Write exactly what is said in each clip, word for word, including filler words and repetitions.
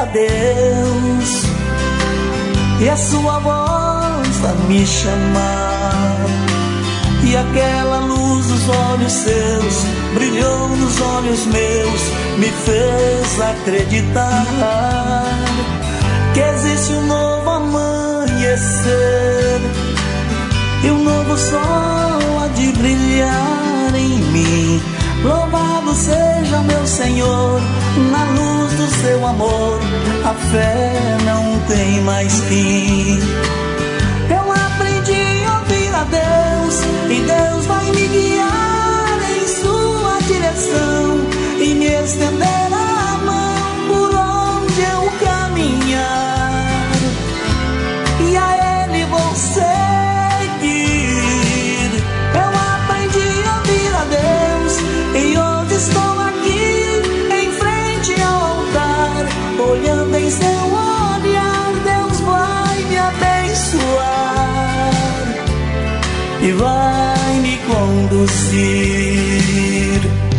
a Deus e a sua voz a me chamar, e aquela luz dos olhos seus brilhou nos olhos meus, me fez acreditar que existe um novo amanhecer e um novo sol há de brilhar em mim. Louvado seja meu Senhor, na luz do seu amor, a fé não tem mais fim. Eu aprendi a ouvir a Deus, e Deus vai me guiar em sua direção e me estender a mão por onde eu caminhar, e a Ele vou seguir. Eu aprendi a ouvir a Deus, e hoje estou aqui em frente ao altar, olhando em seu olhar, Deus vai me abençoar e vai me conduzir.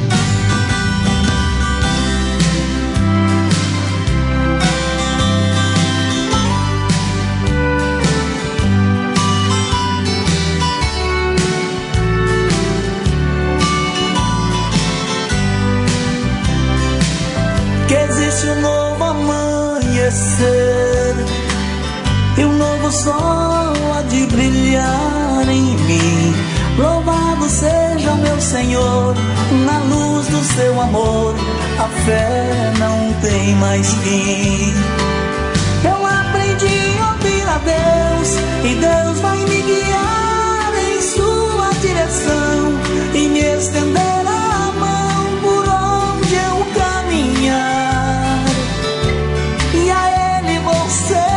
Que existe um novo amanhecer e um novo sol há de brilhar em mim. Louvado seja meu Senhor, na luz do seu amor, a fé não tem mais fim. Eu aprendi a ouvir a Deus, e Deus vai me guiar em sua direção e me estender a mão por onde eu caminhar, e a Ele vou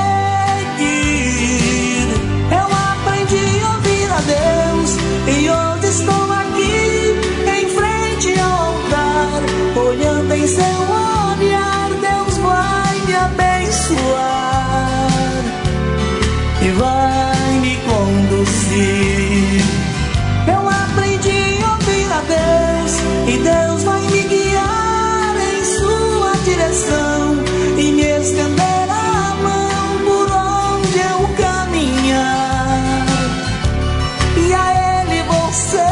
seguir. Eu aprendi a ouvir a Deus, e hoje estou aqui em frente ao altar, olhando em seu olhar, Deus vai me abençoar e vai me conduzir. Eu aprendi a ouvir a Deus, e Deus vai me guiar em sua direção e me estender a mão por onde eu caminhar, e a Ele vou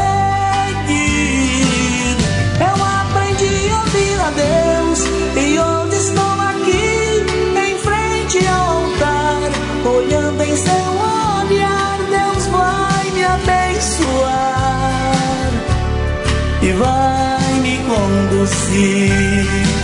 seguir. Eu aprendi a ouvir a Deus, e hoje estou aqui em frente ao altar, olhando em seu olhar, Deus vai me abençoar e vai me conduzir.